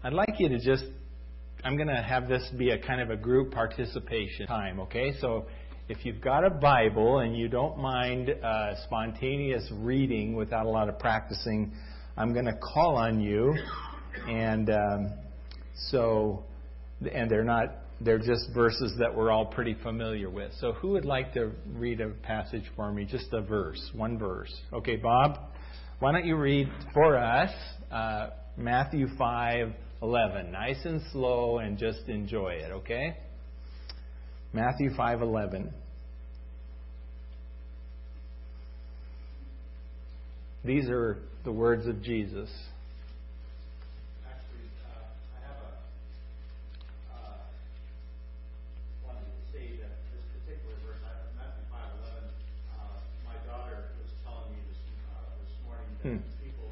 I'd like you to just, I'm going to have this be a kind of a group participation time, okay? So if you've got a Bible and you don't mind spontaneous reading without a lot of practicing, I'm going to call on you. And they're just verses that we're all pretty familiar with. So who would like to read a passage for me? Just a verse, one verse. Okay, Bob, why don't you read for us Matthew 5:11, nice and slow, and just enjoy it, okay? Matthew 5:11. These are the words of Jesus. Actually, I have wanted to say that this particular verse, Matthew 5:11. My daughter was telling me this morning that people,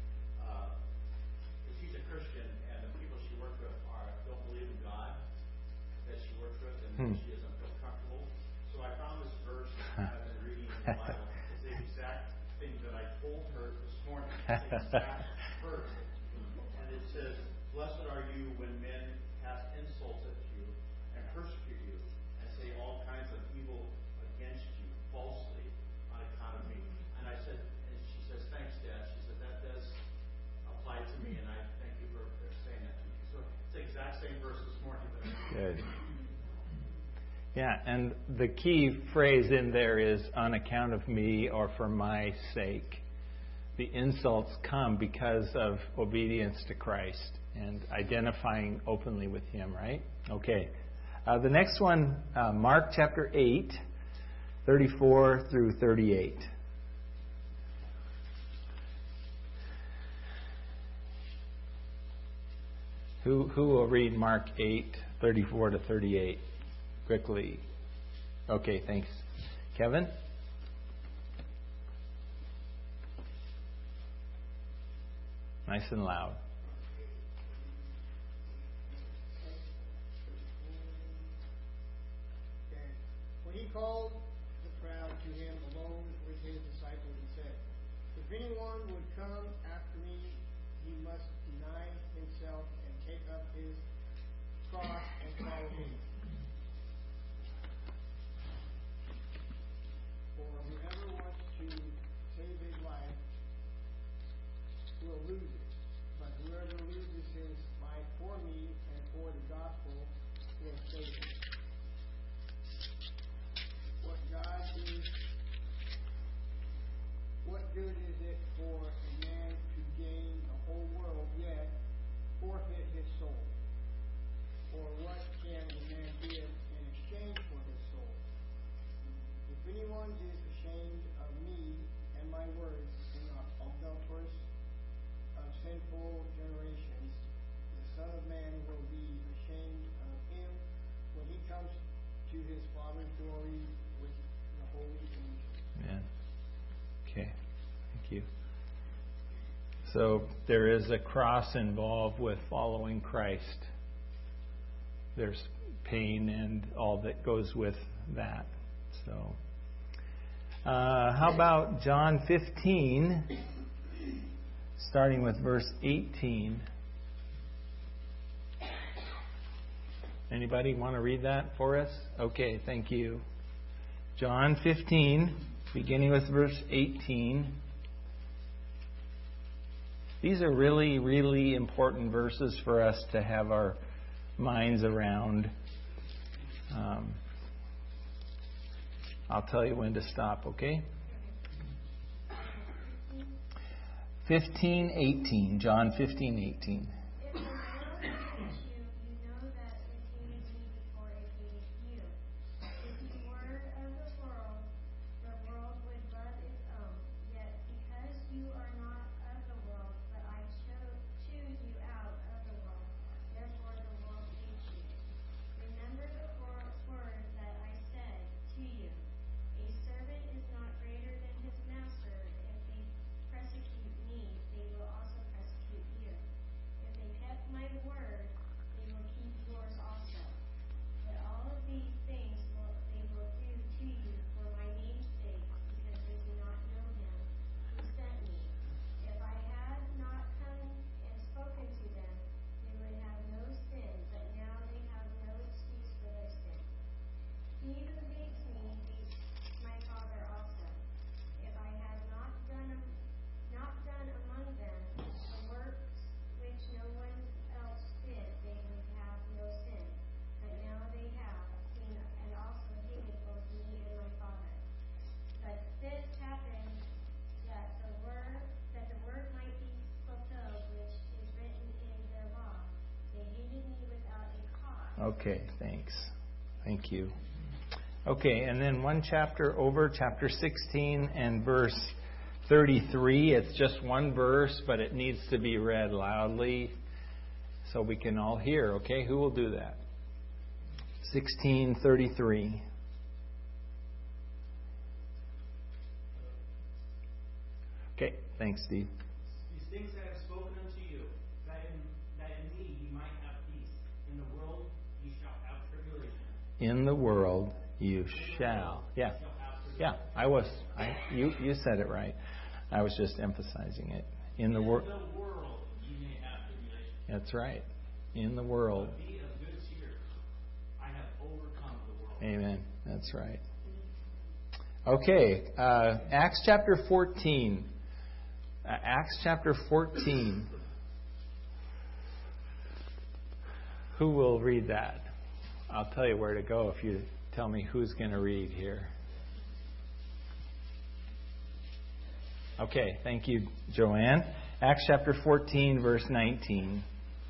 she's a Christian, and the people she works with don't believe in God that she works with, and she doesn't feel comfortable. So I found this verse that I've been reading in the Bible. It's the exact thing that I told her this morning. It's the exact verse. And it says, "Blessed are you when men cast insults at you and persecute you and say all kinds of evil against you falsely on account of me." And she says, "Thanks, Dad." She said, "That does apply to me, and I thank you for saying that to me." So it's the exact same verse this morning. Good. Yeah, and the key phrase in there is "on account of me" or "for my sake." The insults come because of obedience to Christ and identifying openly with Him, right? Okay. The next one, Mark chapter 8, 34 through 38. Who will read Mark 8, 34 to 38? Quickly. Okay, thanks. Kevin? Nice and loud. Okay. When he called the crowd to him alone with his disciples, he said, "If anyone would come after me, he must deny himself and take up his cross and follow me. For whoever wants to save his life will lose it. But whoever loses his life for me and for the gospel will save it. What good is it for a man to gain the whole world, yet forfeit his soul? Or what can a man give in exchange for his soul? If anyone is ashamed of me and my words in the adulterous of sinful generations, the Son of Man will be ashamed of him when he comes to his Father's glory with the holy angels." Amen. Okay. Thank you. So there is a cross involved with following Christ. There's pain and all that goes with that. So, how about John 15, starting with verse 18? Anybody want to read that for us? Okay, thank you. John 15, beginning with verse 18. These are really, really important verses for us to have our minds around. I'll tell you when to stop, okay? 15:18, John 15:18. Okay, thanks. Thank you. Okay, and then one chapter over, chapter 16 and verse 33. It's just one verse, but it needs to be read loudly so we can all hear. Okay, who will do that? 16:33. Okay, thanks, Steve. These things I have spoken unto you, that in me ye might have peace. In the world ye shall have tribulation. In the world you shall. Yeah. Yeah, you said it right. I was just emphasizing it. In the world ye may have tribulation. That's right. In the world. But be of good cheer. I have overcome the world. Amen. That's right. Okay, Acts chapter 14. Acts chapter 14. Who will read that? I'll tell you where to go if you tell me who's going to read here. Okay, thank you, Joanne. Acts chapter 14, verse 19.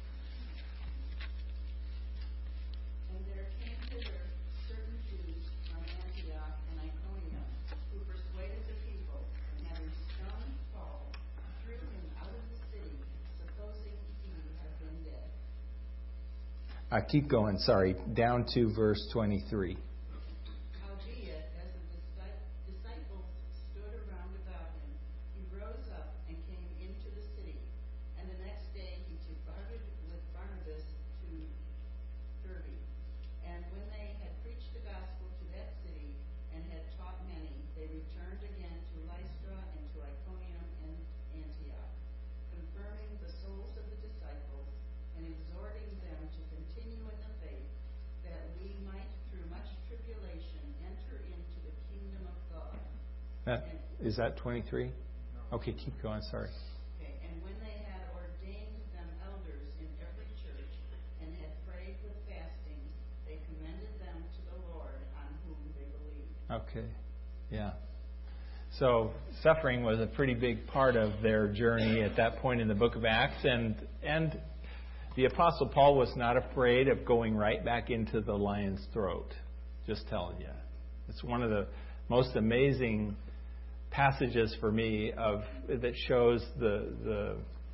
And there came thither certain Jews from Antioch and Iconium, who persuaded the people, and having stoned Paul, threw him out of the city, supposing he had been dead. Keep going, sorry. Down to verse 23. Howbeit, as the disciples stood around about him, he rose up and came into the city. And the next day he departed with Barnabas to Derbe. And when they had preached the gospel to that city, and had taught many, they returned again to Lystra and to Iconium and Antioch, confirming the souls of the disciples, and exhorting them to continue in the faith, that we might through much tribulation enter into the kingdom of God. Is that 23? Okay, keep going, sorry. Okay, and when they had ordained them elders in every church, and had prayed with fasting, they commended them to the Lord on whom they believed. Okay, yeah. So suffering was a pretty big part of their journey at that point in the book of Acts, and the Apostle Paul was not afraid of going right back into the lion's throat. Just telling you. It's one of the most amazing passages for me that shows the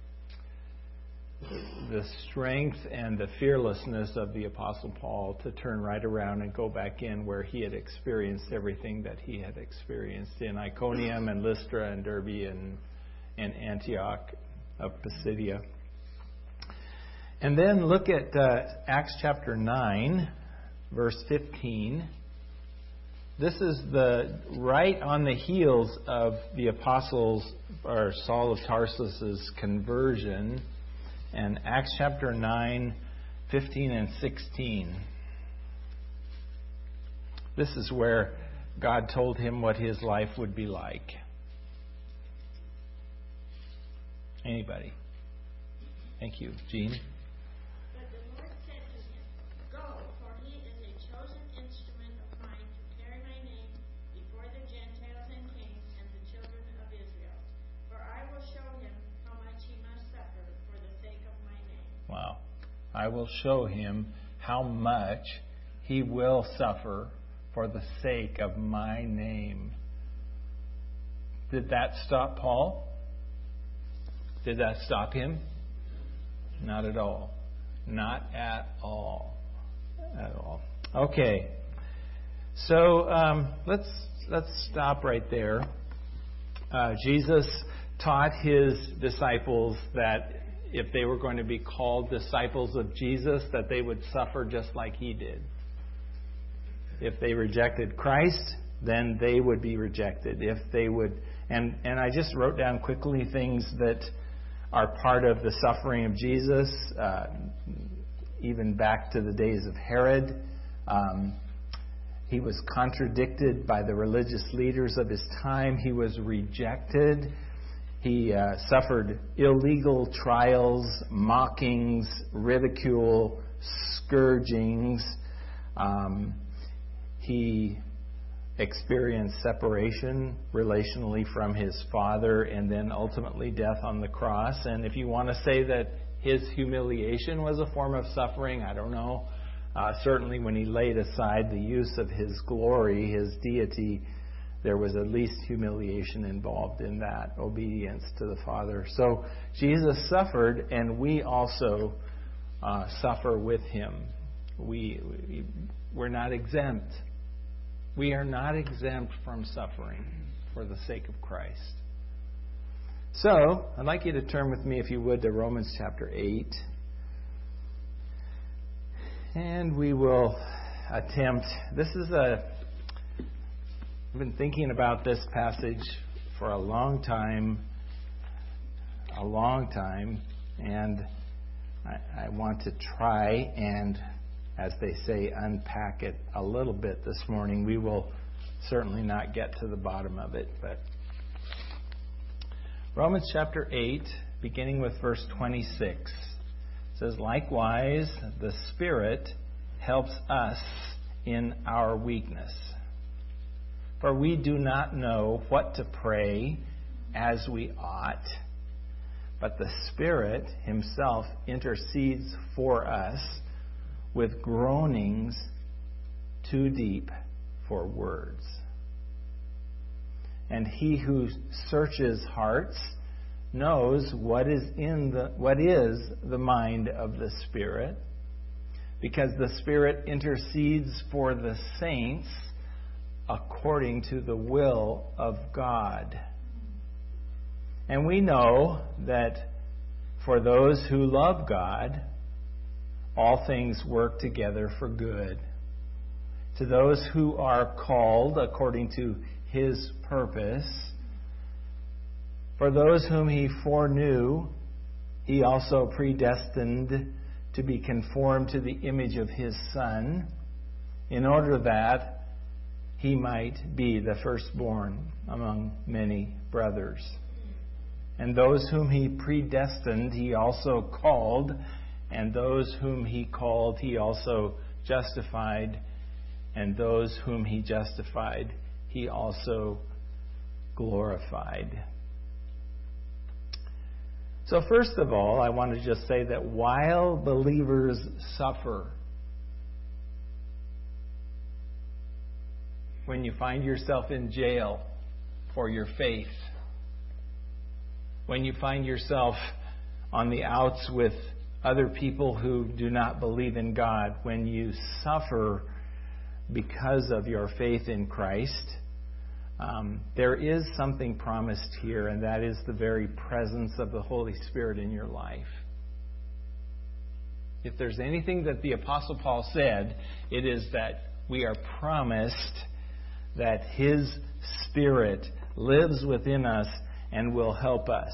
strength and the fearlessness of the Apostle Paul to turn right around and go back in where he had experienced everything that he had experienced in Iconium and Lystra and Derbe and Antioch of Pisidia. And then look at Acts chapter 9, verse 15. This is right on the heels of the apostles, or Saul of Tarsus's conversion. And Acts chapter 9, 15 and 16. This is where God told him what his life would be like. Anybody? Thank you. Jean? But the Lord said to him, Go, for he is a chosen instrument of mine to carry my name before the Gentiles and kings and the children of Israel. For I will show him how much he must suffer for the sake of my name. Wow. I will show him how much he will suffer for the sake of my name. Did that stop Paul? Did that stop him? Not at all. Not at all. At all. Okay. So let's stop right there. Jesus taught his disciples that if they were going to be called disciples of Jesus, that they would suffer just like he did. If they rejected Christ, then they would be rejected. If they would, and I just wrote down quickly things that are part of the suffering of Jesus, even back to the days of Herod. He was contradicted by the religious leaders of his time. He was rejected. He suffered illegal trials, mockings, ridicule, scourgings. He experienced separation relationally from his Father, and then ultimately death on the cross. And if you want to say that his humiliation was a form of suffering, I don't know. Certainly when he laid aside the use of his glory, his deity, there was at least humiliation involved in that, obedience to the Father. So Jesus suffered, and we also suffer with him. We're not exempt. We are not exempt from suffering for the sake of Christ. So, I'd like you to turn with me, if you would, to Romans chapter 8. And we will attempt, I've been thinking about this passage for a long time, and I want to try and, as they say, unpack it a little bit this morning. We will certainly not get to the bottom of it, but Romans chapter 8, beginning with verse 26. Says, likewise, the Spirit helps us in our weakness. For we do not know what to pray as we ought, but the Spirit himself intercedes for us with groanings too deep for words. And he who searches hearts knows what is the mind of the Spirit, because the Spirit intercedes for the saints according to the will of God. And we know that for those who love God, all things work together for good, to those who are called according to his purpose. For those whom he foreknew, he also predestined to be conformed to the image of his Son, in order that he might be the firstborn among many brothers. And those whom he predestined, he also called, and those whom he called, he also justified, and those whom he justified, he also glorified. So first of all, I want to just say that while believers suffer, when you find yourself in jail for your faith, when you find yourself on the outs with other people who do not believe in God, when you suffer because of your faith in Christ, there is something promised here, and that is the very presence of the Holy Spirit in your life. If there's anything that the Apostle Paul said, it is that we are promised that his Spirit lives within us and will help us.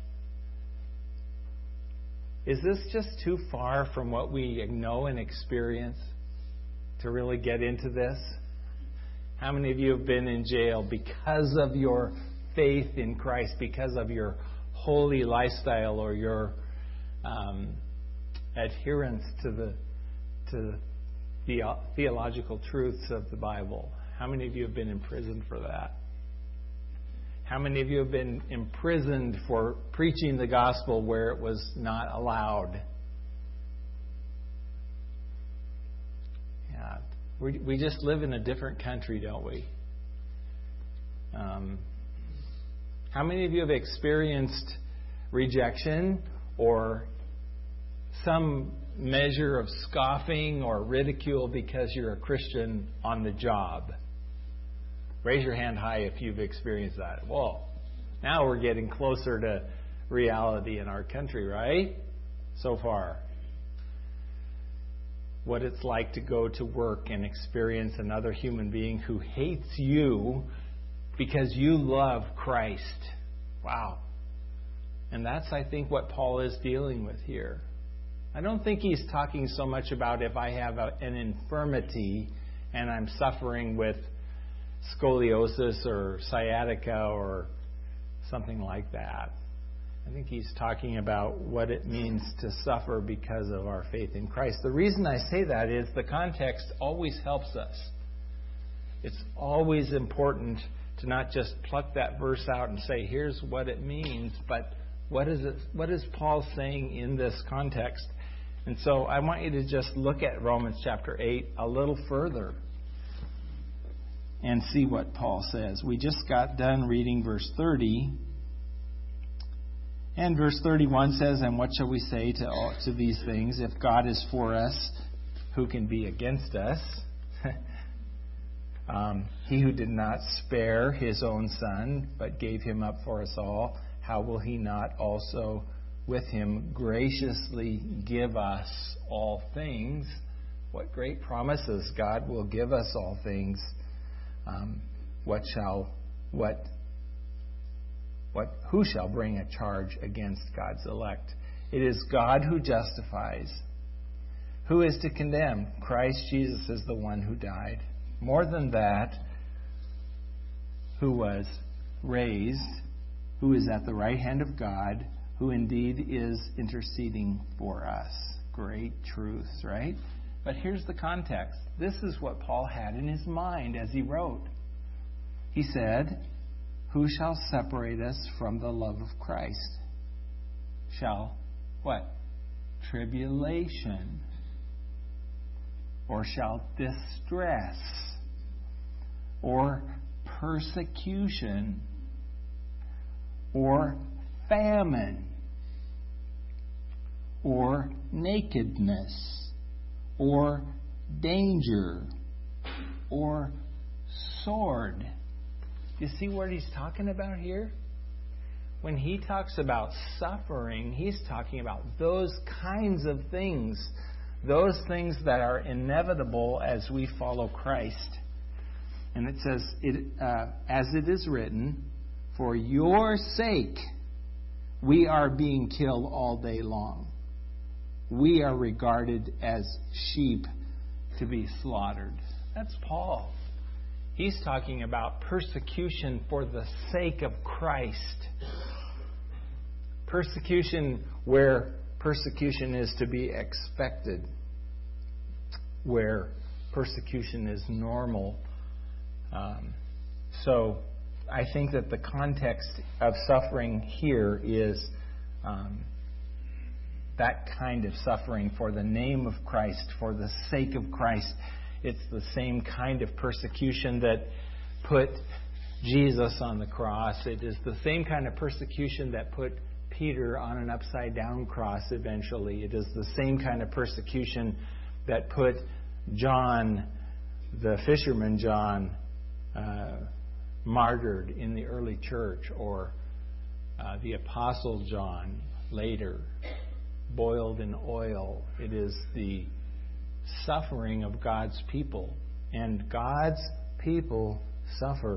Is this just too far from what we know and experience to really get into this? How many of you have been in jail because of your faith in Christ, because of your holy lifestyle or your adherence to the theological truths of the Bible? How many of you have been imprisoned for that? How many of you have been imprisoned for preaching the gospel where it was not allowed? Yeah, we just live in a different country, don't we? How many of you have experienced rejection or some measure of scoffing or ridicule because you're a Christian on the job? Raise your hand high if you've experienced that. Well, now we're getting closer to reality in our country, right? So far. What it's like to go to work and experience another human being who hates you because you love Christ. Wow. And that's, I think, what Paul is dealing with here. I don't think he's talking so much about if I have an infirmity and I'm suffering with scoliosis or sciatica or something like that. I think he's talking about what it means to suffer because of our faith in Christ. The reason I say that is the context always helps us. It's always important to not just pluck that verse out and say, here's what it means, but what is Paul saying in this context? And so I want you to just look at Romans chapter 8 a little further and see what Paul says. We just got done reading verse 30. And verse 31 says, "And what shall we say to these things? If God is for us, who can be against us? He who did not spare his own Son, but gave him up for us all, how will he not also with him graciously give us all things?" What great promises! God will give us all things. Who shall bring a charge against God's elect? It is God who justifies. Who is to condemn? Christ Jesus is the one who died. More than that, who was raised, who is at the right hand of God, who indeed is interceding for us. Great truths, right? But here's the context. This is what Paul had in his mind as he wrote. He said, "Who shall separate us from the love of Christ? Shall what? Tribulation, or shall distress, or persecution, or famine, or nakedness, or danger, or sword." You see what he's talking about here? When he talks about suffering, he's talking about those kinds of things. Those things that are inevitable as we follow Christ. And it says, as it is written, "For your sake we are being killed all day long. We are regarded as sheep to be slaughtered." That's Paul. He's talking about persecution for the sake of Christ. Persecution where persecution is to be expected, where persecution is normal. So I think that the context of suffering here is that kind of suffering for the name of Christ, for the sake of Christ. It's the same kind of persecution that put Jesus on the cross. It is the same kind of persecution that put Peter on an upside-down cross eventually. It is the same kind of persecution that put John, the fisherman John, martyred in the early church, or the Apostle John later boiled in oil. It is the suffering of God's people, and God's people suffer.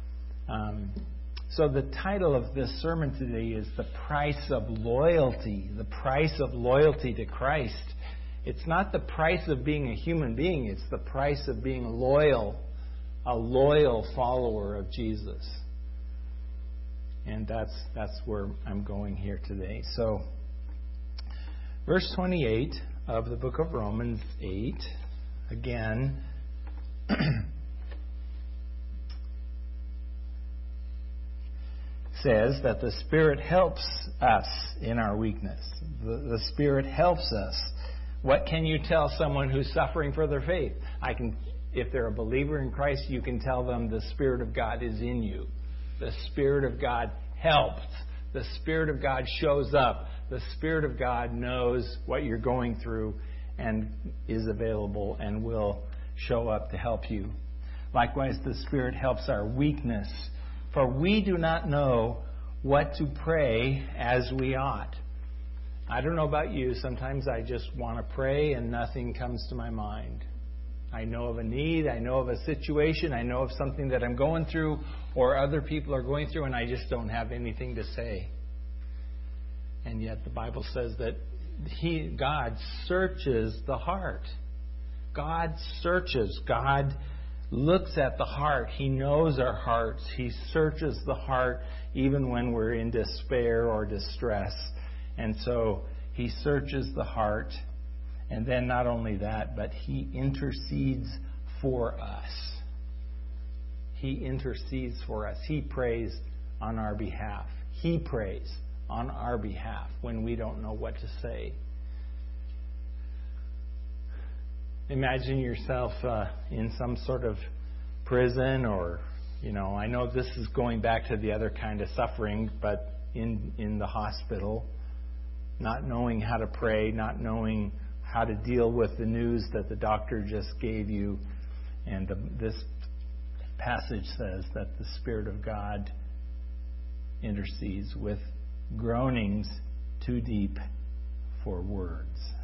So the title of this sermon today is "The Price of Loyalty." The price of loyalty to Christ. It's not the price of being a human being, it's the price of being loyal, a loyal follower of Jesus. And that's where I'm going here today. So verse 28 of the book of Romans 8, again, says that the Spirit helps us in our weakness. The Spirit helps us. What can you tell someone who's suffering for their faith? If they're a believer in Christ, you can tell them the Spirit of God is in you. The Spirit of God helps. The Spirit of God shows up. The Spirit of God knows what you're going through and is available and will show up to help you. Likewise, the Spirit helps our weakness. For we do not know what to pray as we ought. I don't know about you. Sometimes I just want to pray and nothing comes to my mind. I know of a need. I know of a situation. I know of something that I'm going through or other people are going through, and I just don't have anything to say. And yet the Bible says that God searches the heart. God searches. God looks at the heart. He knows our hearts. He searches the heart even when we're in despair or distress. And so He searches the heart. And then not only that, but He intercedes for us. He intercedes for us. He prays on our behalf. He prays on our behalf when we don't know what to say. imagine yourself in some sort of prison, or, I know this is going back to the other kind of suffering, but in the hospital, not knowing how to pray, not knowing how to deal with the news that the doctor just gave you. And this passage says that the Spirit of God intercedes with groanings too deep for words.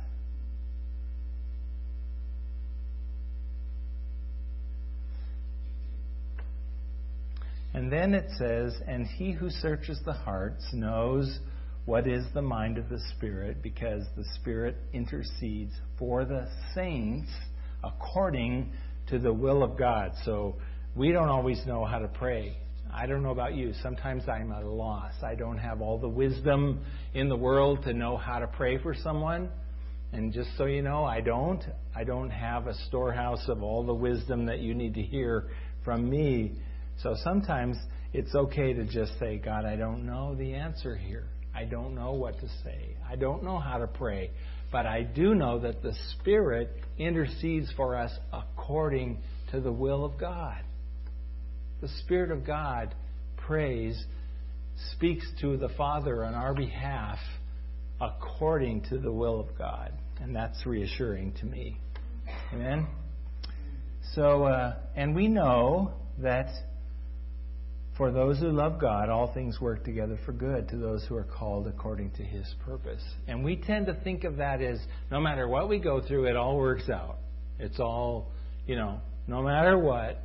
And then it says, and he who searches the hearts knows what is the mind of the Spirit, because the Spirit intercedes for the saints according to the will of God. So we don't always know how to pray. I don't know about you. Sometimes I'm at a loss. I don't have all the wisdom in the world to know how to pray for someone. And just so you know, I don't have a storehouse of all the wisdom that you need to hear from me. So sometimes it's okay to just say, God, I don't know the answer here. I don't know what to say. I don't know how to pray. But I do know that the Spirit intercedes for us according to the will of God. The Spirit of God prays, speaks to the Father on our behalf according to the will of God. And that's reassuring to me. Amen? So, and we know that for those who love God, all things work together for good to those who are called according to His purpose. And we tend to think of that as no matter what we go through, it all works out. It's all, no matter what,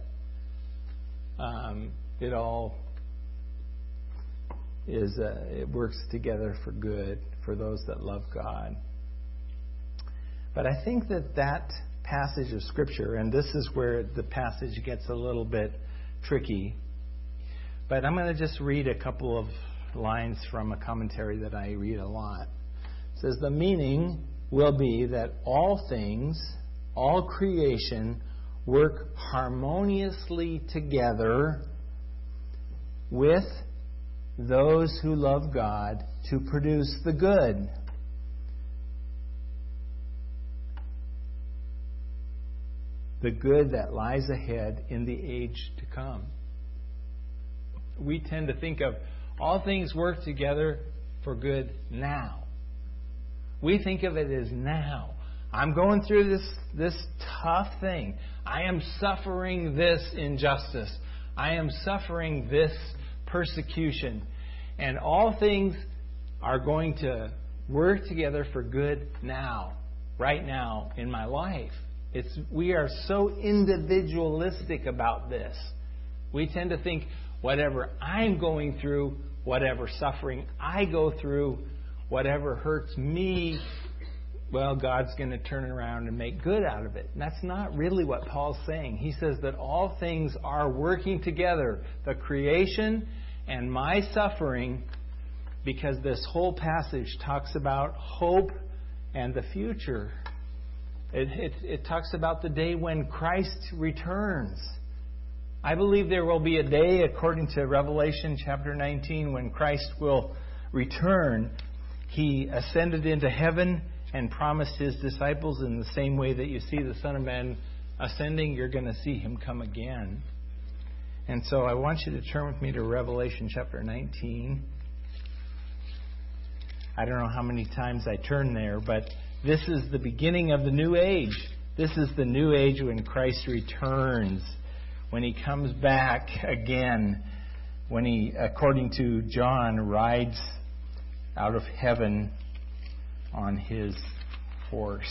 it all is, it works together for good for those that love God. But I think that passage of Scripture, and this is where the passage gets a little bit tricky, but I'm going to just read a couple of lines from a commentary that I read a lot. It says, the meaning will be that all things, all creation, work harmoniously together with those who love God to produce the good. The good that lies ahead in the age to come. We tend to think of all things work together for good now. We think of it as now. I'm going through this tough thing. I am suffering this injustice. I am suffering this persecution. And all things are going to work together for good now, right now in my life. We are so individualistic about this. We tend to think whatever I'm going through, whatever suffering I go through, whatever hurts me, well, God's going to turn it around and make good out of it. And that's not really what Paul's saying. He says that all things are working together, the creation and my suffering, because this whole passage talks about hope and the future. It talks about the day when Christ returns. I believe there will be a day, according to Revelation chapter 19, when Christ will return. He ascended into heaven and promised His disciples in the same way that you see the Son of Man ascending, you're going to see Him come again. And so I want you to turn with me to Revelation chapter 19. I don't know how many times I turn there, but this is the beginning of the new age. This is the new age when Christ returns, when He comes back again, when He, according to John, rides out of heaven on His horse.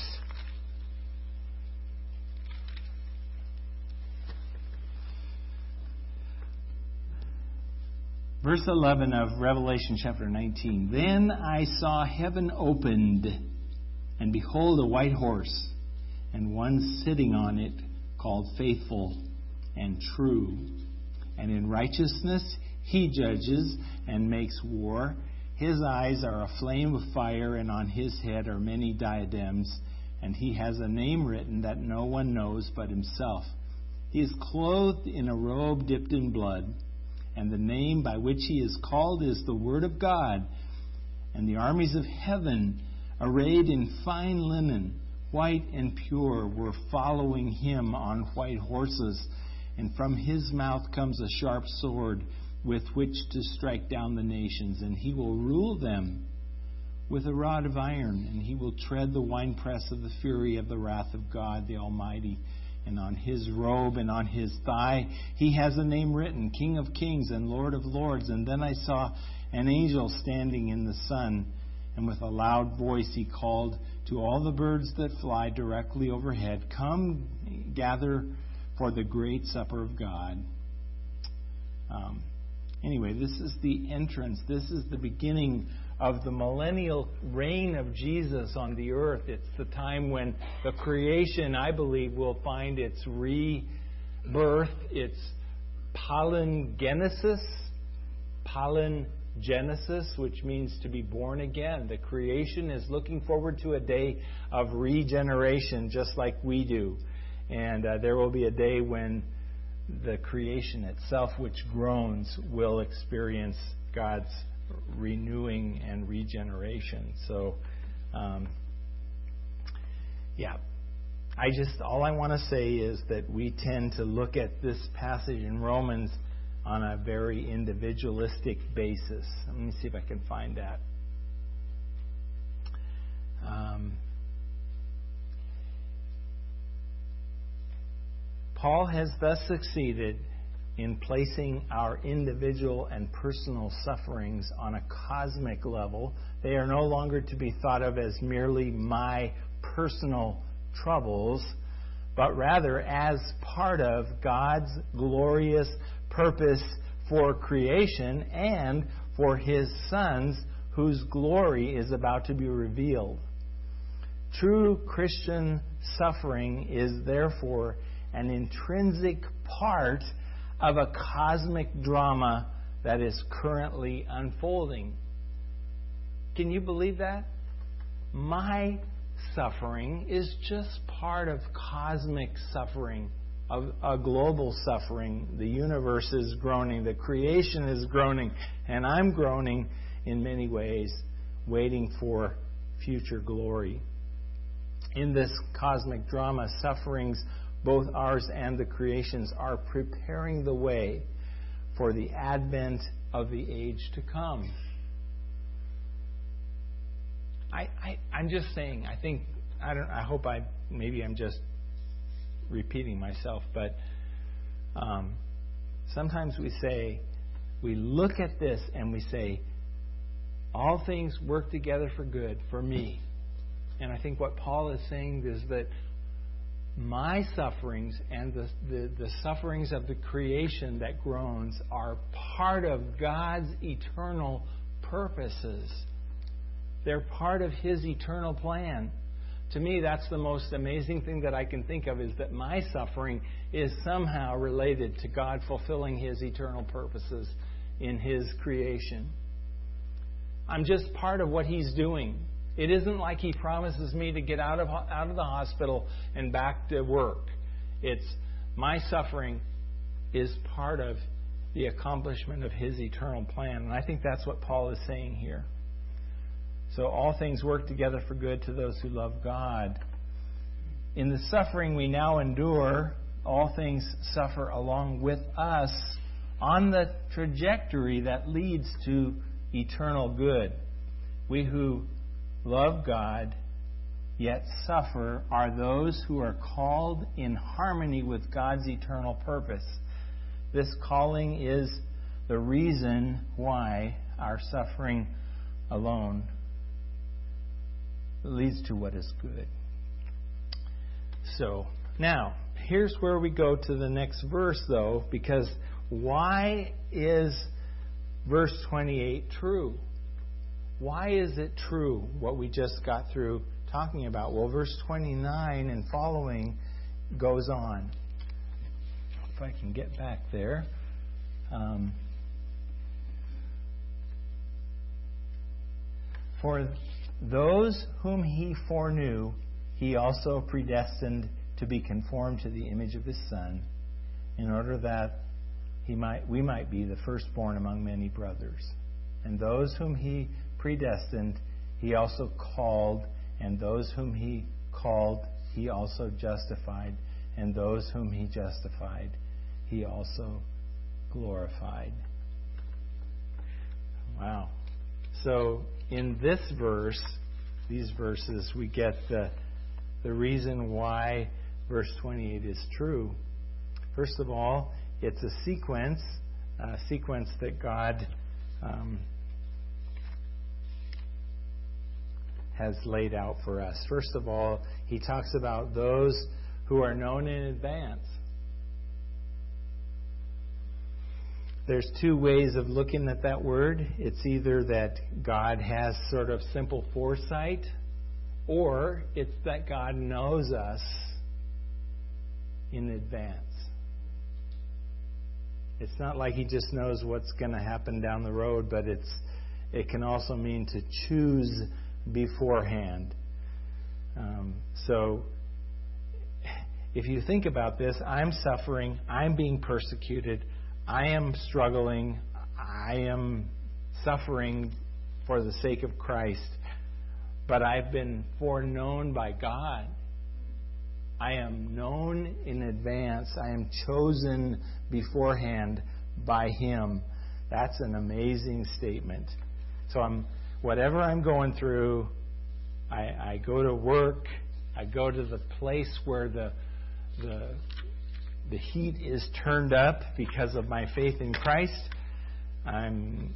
Verse 11 of Revelation chapter 19. Then I saw heaven opened, and behold, a white horse, and one sitting on it, called Faithful and True. And in righteousness He judges and makes war. His eyes are a flame of fire, and on His head are many diadems, and He has a name written that no one knows but Himself. He is clothed in a robe dipped in blood, and the name by which He is called is the Word of God. And the armies of heaven, arrayed in fine linen, white and pure, were following him on white horses, and from his mouth comes a sharp sword with which to strike down the nations, and he will rule them with a rod of iron, and he will tread the winepress of the fury of the wrath of God the Almighty. And on his robe and on his thigh he has a name written, King of Kings and Lord of Lords. And then I saw an angel standing in the sun, and with a loud voice he called to all the birds that fly directly overhead, Come, gather for the great supper of God. Anyway, this is the entrance. This is the beginning of the millennial reign of Jesus on the earth. It's the time when the creation, I believe, will find its rebirth, its palingenesis, which means to be born again. The creation is looking forward to a day of regeneration, just like we do. And there will be a day when the creation itself, which groans, will experience God's renewing and regeneration. So, all I want to say is that we tend to look at this passage in Romans on a very individualistic basis. Let me see if I can find that. Paul has thus succeeded in placing our individual and personal sufferings on a cosmic level. They are no longer to be thought of as merely my personal troubles, but rather as part of God's glorious purpose for creation and for His sons, whose glory is about to be revealed. True Christian suffering is therefore an intrinsic part of a cosmic drama that is currently unfolding. Can you believe that? My suffering is just part of cosmic suffering, of a global suffering. The universe is groaning, the creation is groaning, and I'm groaning in many ways, waiting for future glory. In this cosmic drama, sufferings, both ours and the creation's, are preparing the way for the advent of the age to come. I'm just saying, maybe I'm just repeating myself, but sometimes we look at this and we say, all things work together for good for me. And I think what Paul is saying is that my sufferings and the sufferings of the creation that groans are part of God's eternal purposes. They're part of His eternal plan. To me, that's the most amazing thing that I can think of, is that my suffering is somehow related to God fulfilling His eternal purposes in His creation. I'm just part of what He's doing. It isn't like He promises me to get out of the hospital and back to work. It's my suffering is part of the accomplishment of His eternal plan. And I think that's what Paul is saying here. So all things work together for good to those who love God. In the suffering we now endure, all things suffer along with us on the trajectory that leads to eternal good. We who love God, yet suffer, are those who are called in harmony with God's eternal purpose. This calling is the reason why our suffering alone leads to what is good. So, now, here's where we go to the next verse, though, because why is verse 28 true? Why is it true, what we just got through talking about? Well, verse 29 and following goes on. If I can get back there. For those whom He foreknew, He also predestined to be conformed to the image of His Son, in order that we might be the firstborn among many brothers. And those whom He predestined, He also called, and those whom He called, he also justified. And those whom he justified, he also glorified. Wow. So in this verse, these verses, we get the reason why verse 28 is true. First of all, it's a sequence that God has laid out for us. First of all, he talks about those who are known in advance. There's two ways of looking at that word. It's either that God has sort of simple foresight, or it's that God knows us in advance. It's not like he just knows what's going to happen down the road, but it can also mean to choose beforehand. So if you think about this, I'm suffering, I'm being persecuted, I am struggling, I am suffering for the sake of Christ, but I've been foreknown by God. I am known in advance. I am chosen beforehand by Him. That's an amazing statement. So whatever I'm going through, I go to work, I go to the place where the heat is turned up because of my faith in Christ. And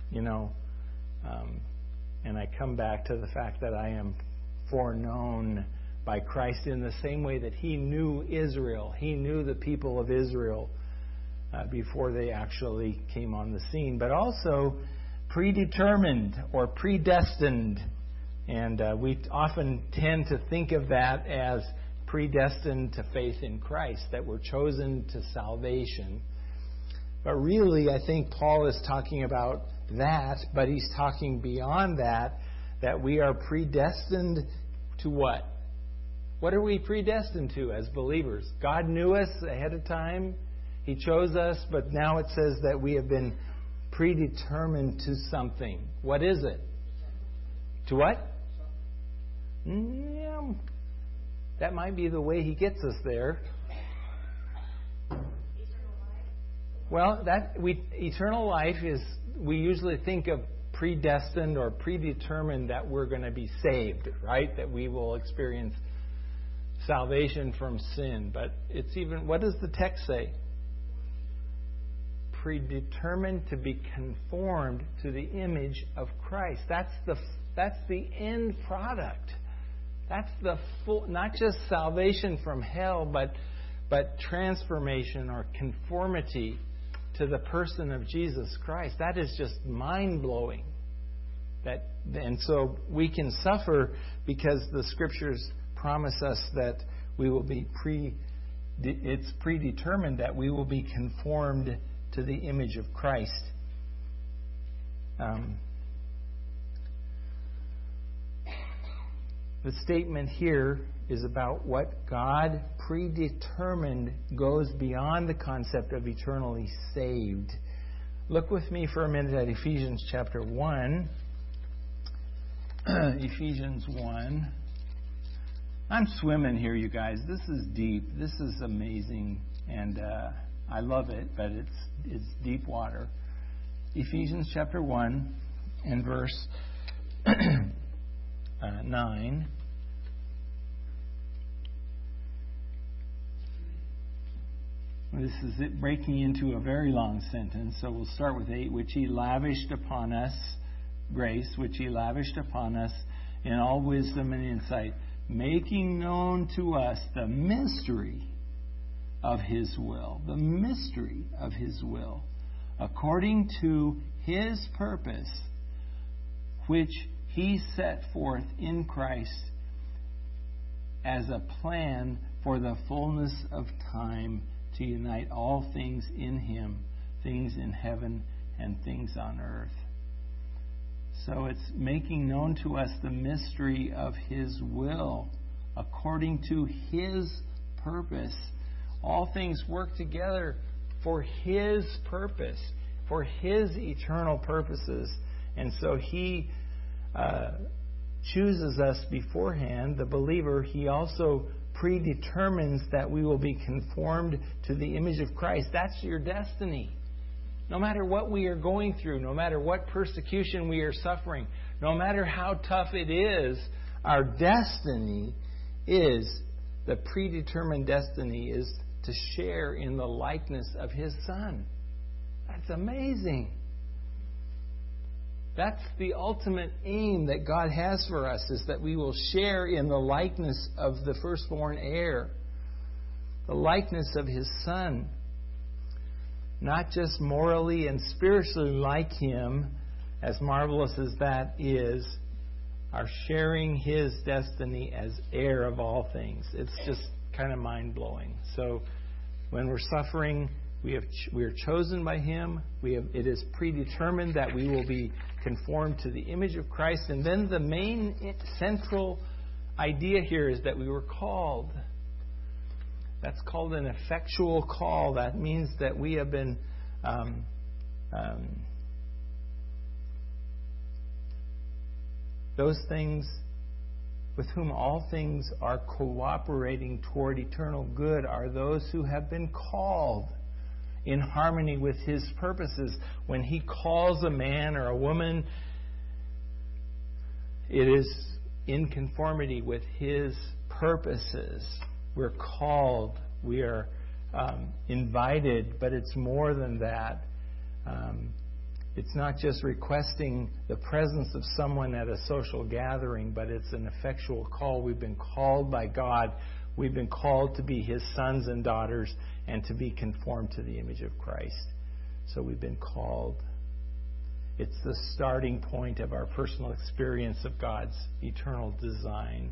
I come back to the fact that I am foreknown by Christ in the same way that He knew Israel. He knew the people of Israel before they actually came on the scene, but also predetermined or predestined. And we often tend to think of that as predestined to faith in Christ, that we're chosen to salvation. But really, I think Paul is talking about that, but he's talking beyond that we are predestined to what? What are we predestined to as believers? God knew us ahead of time. He chose us, but now it says that we have been predetermined to something. What is it? To what? Yeah, that might be the way he gets us there. Well, eternal life is, we usually think of predestined or predetermined that we're going to be saved, right? That we will experience salvation from sin. But it's even, what does the text say? Predetermined to be conformed to the image of Christ. That's the end product. That's the full, not just salvation from hell, but transformation or conformity to the person of Jesus Christ. That is just mind-blowing. And so we can suffer because the Scriptures promise us that we will be it's predetermined that we will be conformed to the image of Christ. The statement here is about what God predetermined goes beyond the concept of eternally saved. Look with me for a minute at Ephesians chapter 1. Ephesians 1. I'm swimming here, you guys. This is deep. This is amazing. And I love it, but it's deep water. Ephesians chapter 1 and verse 9. This is it breaking into a very long sentence, so we'll start with 8. Which He lavished upon us, grace, which He lavished upon us in all wisdom and insight, making known to us the mystery of His will. The mystery of His will, according to His purpose, which He set forth in Christ as a plan for the fullness of time, to unite all things in Him, things in heaven and things on earth. So it's making known to us the mystery of His will, according to His purpose. All things work together for His purpose, for His eternal purposes. And so He chooses us beforehand, the believer, He also predetermines that we will be conformed to the image of Christ. That's your destiny. No matter what we are going through, no matter what persecution we are suffering, no matter how tough it is, our destiny is, the predetermined destiny is to share in the likeness of His Son. That's amazing. That's the ultimate aim that God has for us, is that we will share in the likeness of the firstborn heir, the likeness of His Son. Not just morally and spiritually like Him, as marvelous as that is, are sharing His destiny as heir of all things. It's just kind of mind-blowing. So when we're suffering, we are chosen by Him. It is predetermined that we will be conformed to the image of Christ. And then the main central idea here is that we were called. That's called an effectual call. That means that we have been those things with whom all things are cooperating toward eternal good are those who have been called in harmony with His purposes. When He calls a man or a woman, it is in conformity with His purposes. We're called, we are invited, but it's more than that. It's not just requesting the presence of someone at a social gathering, but it's an effectual call. We've been called by God. We've been called to be His sons and daughters and to be conformed to the image of Christ. So we've been called. It's the starting point of our personal experience of God's eternal design.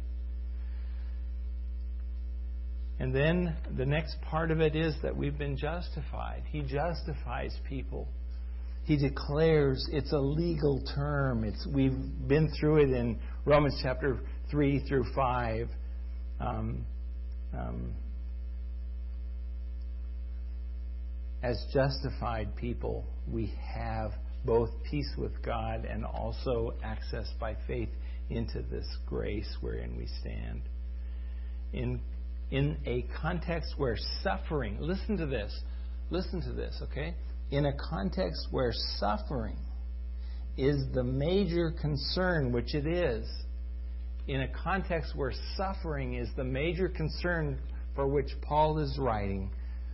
And then the next part of it is that we've been justified. He justifies people. He declares, it's a legal term. We've been through it in Romans chapter 3 through 5. As justified people, we have both peace with God and also access by faith into this grace wherein we stand. In a context where suffering, listen to this, okay? In a context where suffering is the major concern, which it is, in a context where suffering is the major concern for which Paul is writing,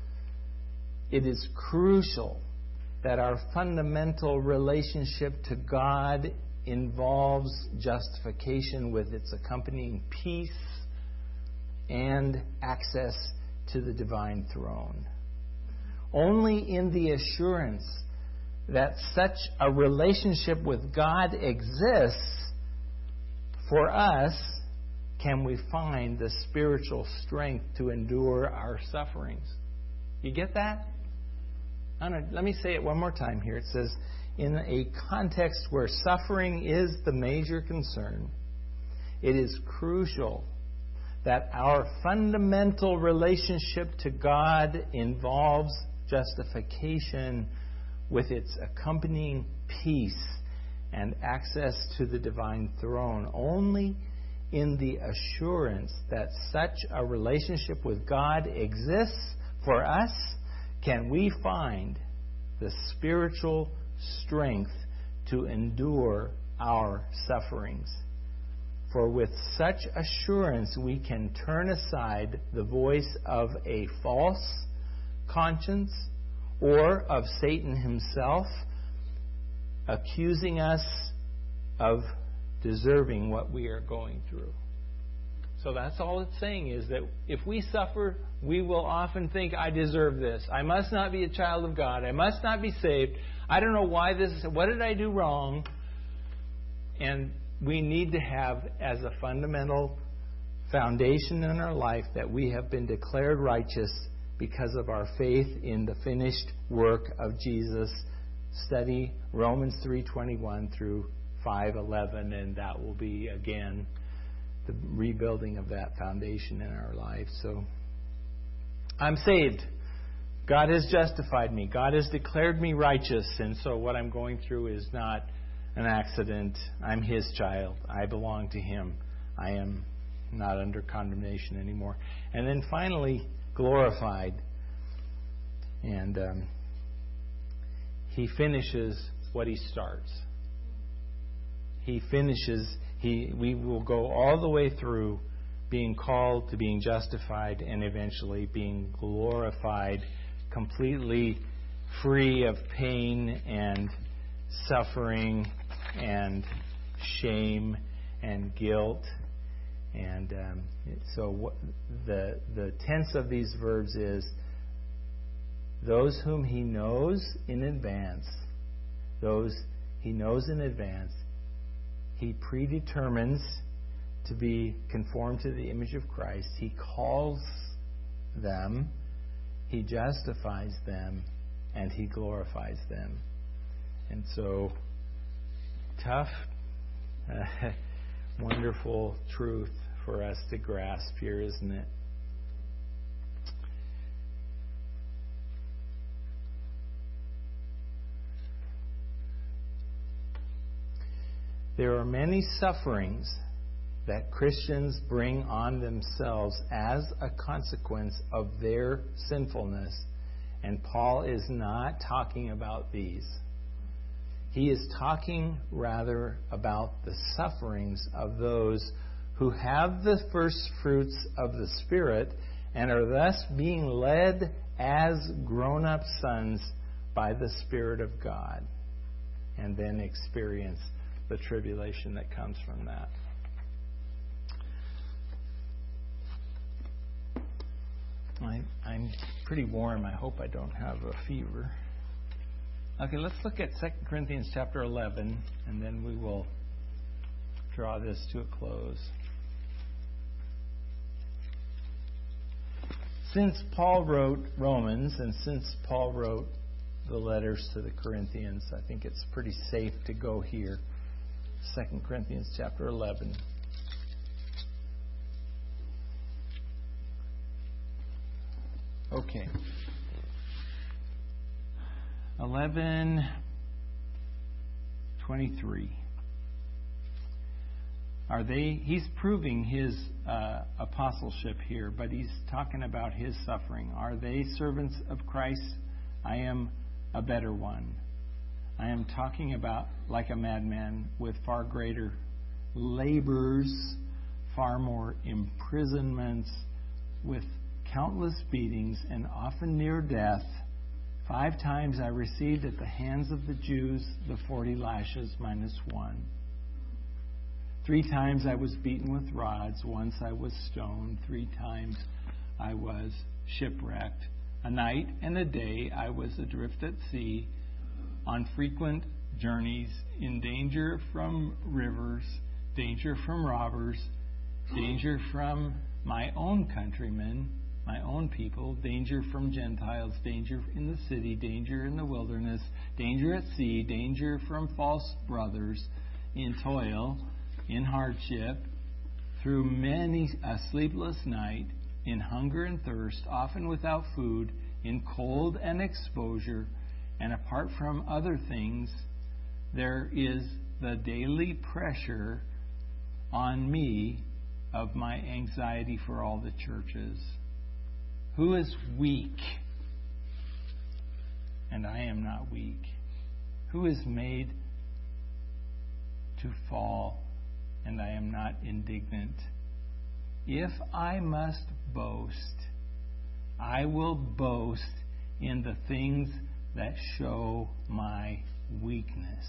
it is crucial that our fundamental relationship to God involves justification with its accompanying peace and access to the divine throne. Only in the assurance that such a relationship with God exists for us can we find the spiritual strength to endure our sufferings. You get that? Let me say it one more time here. It says, in a context where suffering is the major concern, it is crucial that our fundamental relationship to God involves justification with its accompanying peace and access to the divine throne. Only in the assurance that such a relationship with God exists for us can we find the spiritual strength to endure our sufferings. For with such assurance we can turn aside the voice of a false conscience or of Satan himself, accusing us of deserving what we are going through. So that's all it's saying, is that if we suffer, we will often think, I deserve this. I must not be a child of God. I must not be saved. I don't know why this is. What did I do wrong? And we need to have as a fundamental foundation in our life that we have been declared righteous because of our faith in the finished work of Jesus. Study Romans 3:21 through 5:11, and that will be, again, the rebuilding of that foundation in our life. So, I'm saved. God has justified me. God has declared me righteous. And so what I'm going through is not an accident. I'm His child. I belong to Him. I am not under condemnation anymore. And then finally, glorified. And He finishes what He starts. He finishes. We will go all the way through being called to being justified and eventually being glorified, completely free of pain and suffering and shame and guilt. And so the tense of these verbs is those whom He knows in advance. Those He knows in advance, He predetermines to be conformed to the image of Christ. He calls them, He justifies them, and He glorifies them. And so, tough, wonderful truth for us to grasp here, isn't it? There are many sufferings that Christians bring on themselves as a consequence of their sinfulness. And Paul is not talking about these. He is talking rather about the sufferings of those who have the first fruits of the Spirit and are thus being led as grown-up sons by the Spirit of God, and then experience the tribulation that comes from that. I'm pretty warm. I hope I don't have a fever. Okay, let's look at 2 Corinthians chapter 11, and then we will draw this to a close. Since Paul wrote Romans, and since Paul wrote the letters to the Corinthians, I think it's pretty safe to go here. 2 Corinthians chapter 11. Okay. 11:23. He's proving his apostleship here, but he's talking about his suffering. Are they servants of Christ? I am a better one. I am talking about like a madman with far greater labors, far more imprisonments, with countless beatings, and often near death. 5 times I received at the hands of the Jews the 40 lashes minus 1. 3 times I was beaten with rods. Once I was stoned. 3 times I was shipwrecked. A night and a day I was adrift at sea, on frequent journeys, in danger from rivers, danger from robbers, danger from my own countrymen, my own people, danger from Gentiles, danger in the city, danger in the wilderness, danger at sea, danger from false brothers, in toil, in hardship, through many a sleepless night, in hunger and thirst, often without food, in cold and exposure, and apart from other things, there is the daily pressure on me of my anxiety for all the churches. Who is weak? And I am not weak. Who is made to fall? And I am not indignant. If I must boast, I will boast in the things that show my weakness.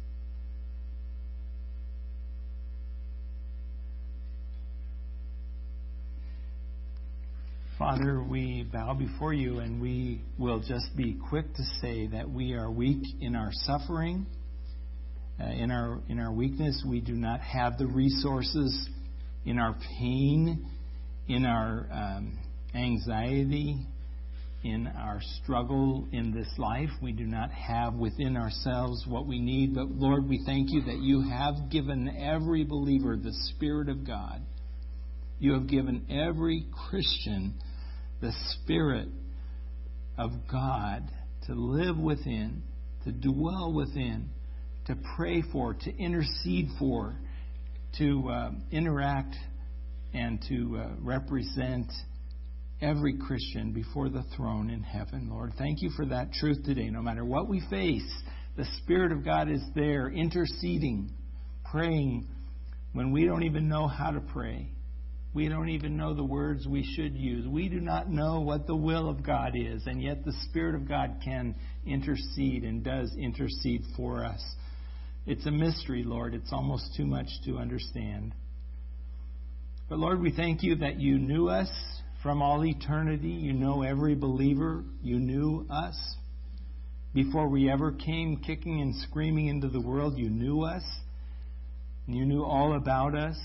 Father, we bow before you, and we will just be quick to say that we are weak in our suffering. In our weakness, we do not have the resources. In our pain, in our anxiety, in our struggle in this life, we do not have within ourselves what we need. But Lord, we thank you that you have given every believer the Spirit of God. You have given every Christian the Spirit of God to live within, to dwell within, to pray for, to intercede for, to interact and to represent every Christian before the throne in heaven, Lord. Thank you for that truth today. No matter what we face, the Spirit of God is there interceding, praying when we don't even know how to pray. We don't even know the words we should use. We do not know what the will of God is, and yet the Spirit of God can intercede and does intercede for us. It's a mystery, Lord. It's almost too much to understand. But Lord, we thank you that you knew us from all eternity. You know every believer. You knew us. Before we ever came kicking and screaming into the world, you knew us. You knew all about us.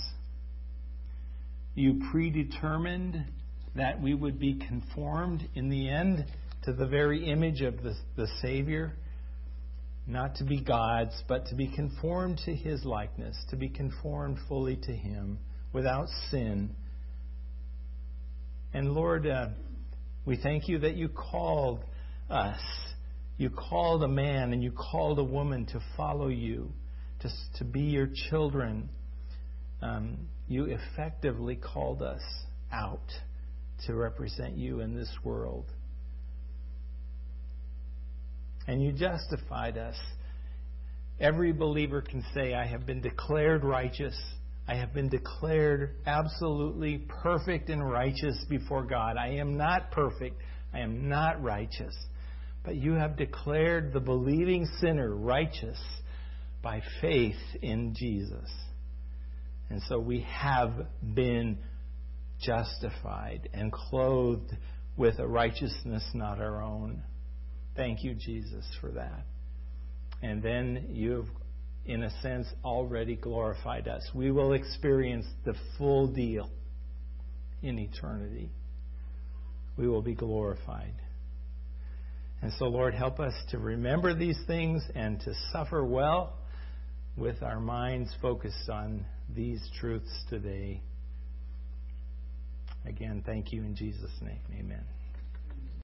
You predetermined that we would be conformed in the end to the very image of the Savior. Not to be God's, but to be conformed to His likeness, to be conformed fully to Him without sin. And Lord, we thank you that you called us. You called a man and you called a woman to follow you, to be your children. You effectively called us out to represent you in this world. And you justified us. Every believer can say, I have been declared righteous. I have been declared absolutely perfect and righteous before God. I am not perfect. I am not righteous. But you have declared the believing sinner righteous by faith in Jesus. And so we have been justified and clothed with a righteousness not our own. Thank you, Jesus, for that. And then you've, in a sense, already glorified us. We will experience the full deal in eternity. We will be glorified. And so, Lord, help us to remember these things and to suffer well with our minds focused on these truths today. Again, thank you in Jesus' name. Amen.